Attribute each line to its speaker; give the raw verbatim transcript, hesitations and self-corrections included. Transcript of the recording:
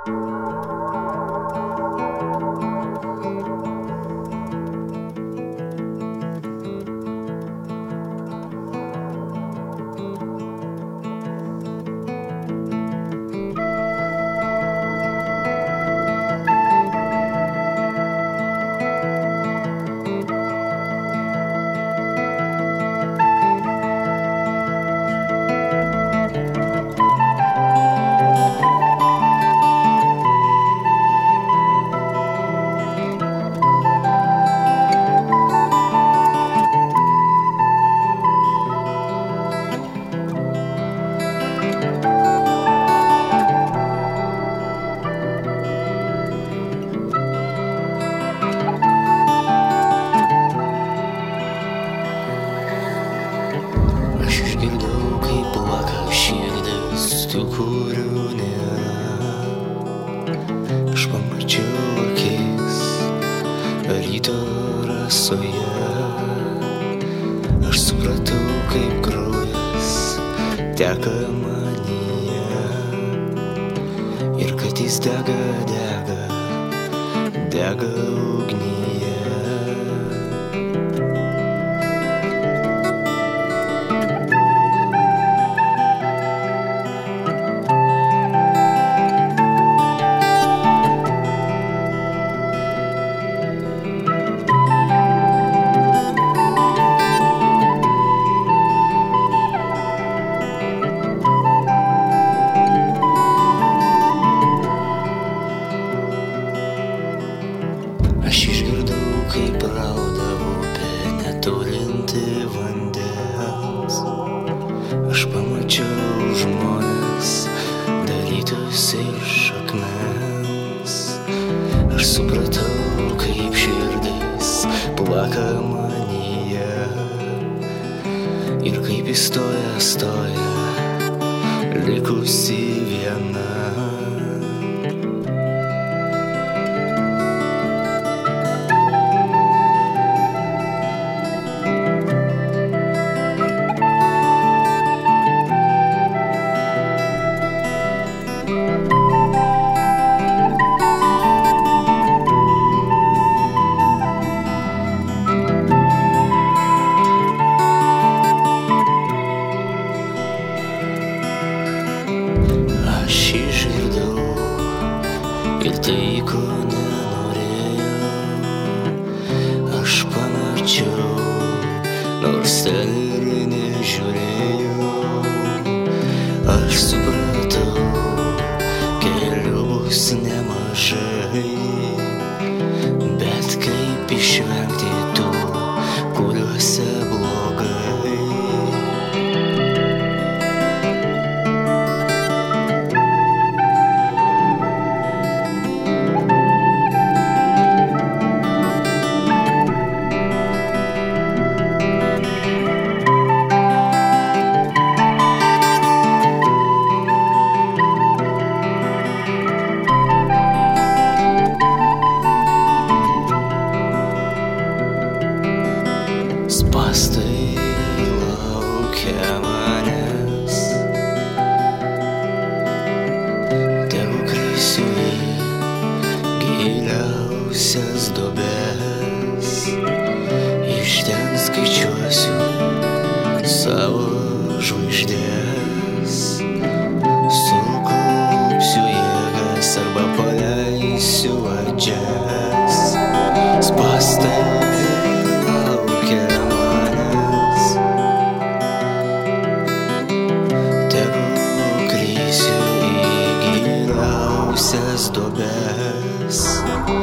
Speaker 1: tų, kurių nėra. Aš pamačiau akis ryto rasoje. Aš supratau, kaip kraujas teka manyje. Ir kad jis dega, dega, dega ugnyje. Aš išgirdau, kaip rauda upė, neturinti vandens. Aš pamačiau žmones, darytus iš akmens. Aš supratau, kaip širdis plaka manyje. Ir kaip įstoja, stoja, likusi viena. Aš išgirdau ir tai, ko nenorėjau. Aš pamačiau, nors ten ir nežiūrėjau. Aš supratau, kelių bus nemažai, bet kaip išvengti tų, kuriuose blogai. Spąstai laukia manęs, tegu krisiu į giliausias duobes. Iš ten skaičiuosiu savo žvaigždės. Sukaupsiu jėgas arba paleisiu vadžias. Spąstai duobes.